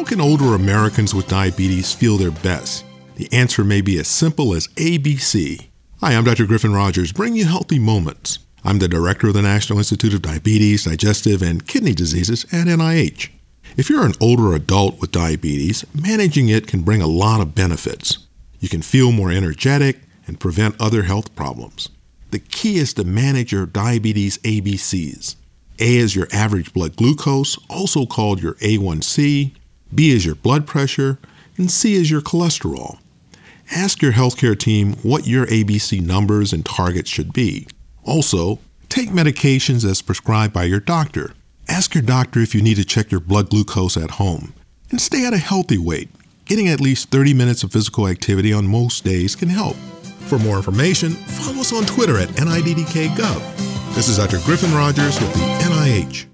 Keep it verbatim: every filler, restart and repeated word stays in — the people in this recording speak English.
can older Americans with diabetes feel their best? The answer may be as simple as A B C. Hi, I'm Doctor Griffin Rogers, bringing you Healthy Moments. I'm the director of the National Institute of Diabetes, Digestive, and Kidney Diseases at N I H. If you're an older adult with diabetes, managing it can bring a lot of benefits. You can feel more energetic and prevent other health problems. The key is to manage your diabetes A B Cs. A is your average blood glucose, also called your A one C. B is your blood pressure, and C is your cholesterol. Ask your healthcare team what your A B C numbers and targets should be. Also, take medications as prescribed by your doctor. Ask your doctor if you need to check your blood glucose at home. And stay at a healthy weight. Getting at least thirty minutes of physical activity on most days can help. For more information, follow us on Twitter at N I D D K Gov. This is Doctor Griffin Rogers with the N I H.